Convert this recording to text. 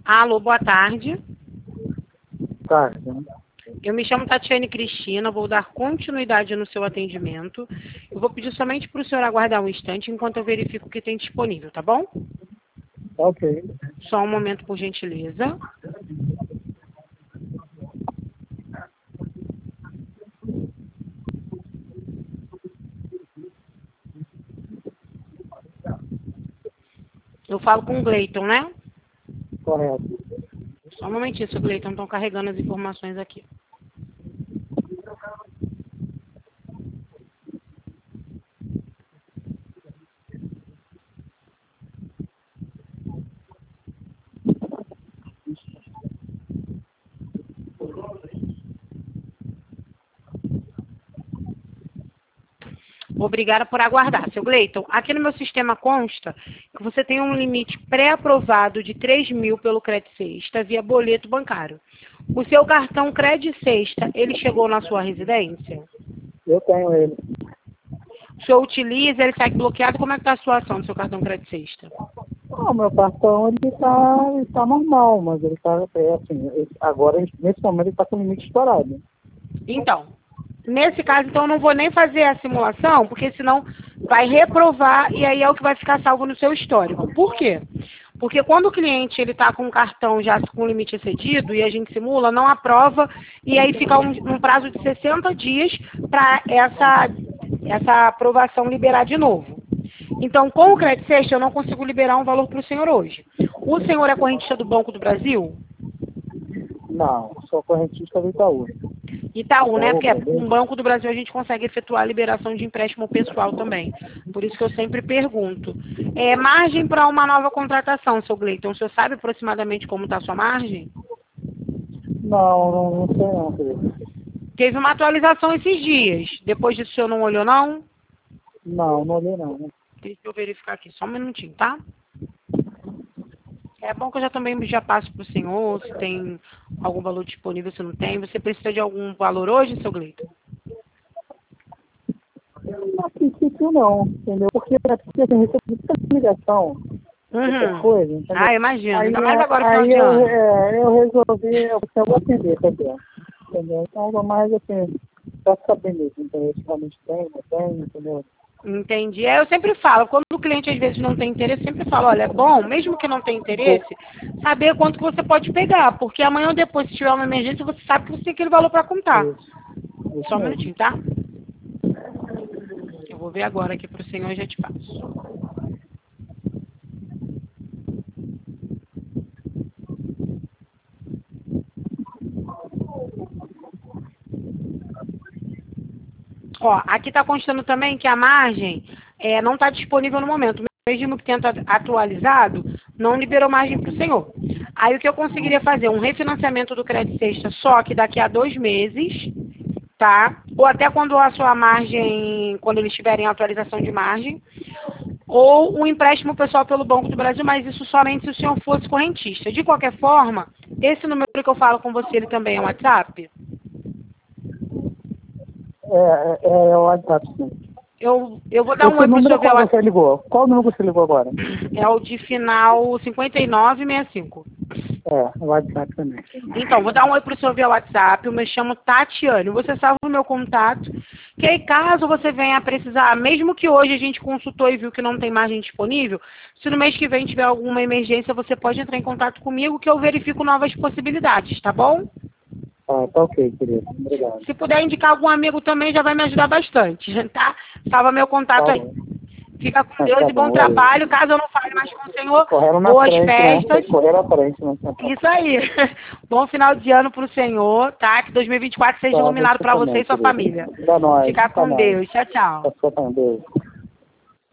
Alô, boa tarde. Tarde, né? Eu me chamo Tatiane Cristina, vou dar continuidade no seu atendimento. Eu vou pedir somente para o senhor aguardar um instante enquanto eu verifico o que tem disponível, tá bom? Ok. Só um momento, por gentileza. Eu falo com o Gleiton, né? Correto. Só um momentinho, seu Gleiton, estão carregando as informações aqui. Obrigada por aguardar. Seu Gleiton, aqui no meu sistema consta que você tem um limite pré-aprovado de 3.000 pelo Credit Sexta via boleto bancário. O seu cartão Credit Sexta, ele chegou na sua residência? Eu tenho ele. O senhor utiliza, ele segue bloqueado? Como é que está a situação do seu cartão Credit Sexta? O meu cartão ele tá normal, mas ele tá assim, agora nesse momento ele tá com o limite estourado. Então, nesse caso, então, eu não vou nem fazer a simulação, porque senão vai reprovar e aí é o que vai ficar salvo no seu histórico. Por quê? Porque quando o cliente ele está com o cartão já com limite excedido e a gente simula, não aprova e aí fica um prazo de 60 dias para essa aprovação liberar de novo. Então, com o Credit Sexta, eu não consigo liberar um valor para o senhor hoje. O senhor é correntista do Banco do Brasil? Não, sou correntista do Itaú. Itaú, né? Porque Itaú, no Banco do Brasil a gente consegue efetuar a liberação de empréstimo pessoal também. Por isso que eu sempre pergunto. Margem para uma nova contratação, seu Gleiton. O senhor sabe aproximadamente como está a sua margem? Não sei não, querido. Teve uma atualização esses dias. Depois disso o senhor não olhou, não? Não olhei não. Deixa eu verificar aqui, só um minutinho, tá? É bom que eu já passo para o senhor, se tem algum valor disponível, se não tem. Você precisa de algum valor hoje, seu Gleiton? A princípio não, entendeu? Porque assim, recebo muita ligação, muita coisa, entendeu? Ah, imagino. Aí, Ainda mais agora, final aí de ano. eu resolvi, eu vou atender, entendeu? Então, mais assim, pra saber mesmo, entendeu? Se realmente tem, não tem, entendeu? Entendi. Eu sempre falo, quando o cliente às vezes não tem interesse, eu sempre falo, olha, é bom, mesmo que não tenha interesse, saber quanto que você pode pegar, porque amanhã ou depois, se tiver uma emergência, você sabe que você tem aquele valor para contar. Isso Só um mesmo. minutinho, tá? Eu vou ver agora aqui para o senhor e já te passo. Ó, aqui está constando também que a margem não está disponível no momento. Mesmo que tenha atualizado, não liberou margem para o senhor. Aí o que eu conseguiria fazer? Um refinanciamento do Credit Sexta só que daqui a 2 meses, tá? Ou até quando a sua margem, quando eles tiverem atualização de margem, ou um empréstimo pessoal pelo Banco do Brasil, mas isso somente se o senhor fosse correntista. De qualquer forma, esse número que eu falo com você, ele também é um WhatsApp? É o WhatsApp, sim. Eu vou dar um oi pro senhor ver o WhatsApp. Você ligou? Qual número que você ligou agora? É o de final 5965. O WhatsApp também. Então, vou dar um oi pro senhor via WhatsApp. Eu me chamo Tatiane. Você salva o meu contato. Que aí, caso você venha a precisar, mesmo que hoje a gente consultou e viu que não tem margem disponível, se no mês que vem tiver alguma emergência, você pode entrar em contato comigo que eu verifico novas possibilidades, tá bom? Tá ok, querido. Obrigado. Se puder indicar algum amigo também, já vai me ajudar bastante, tá? Salva meu contato aí. Fica com Deus e bom trabalho. Caso eu não fale mais com o senhor, boas festas. Correram na frente, né? Isso aí. Bom final de ano pro senhor, tá? Que 2024 seja iluminado para você e sua família. Fica com Deus. Tchau, tchau. Fica com Deus.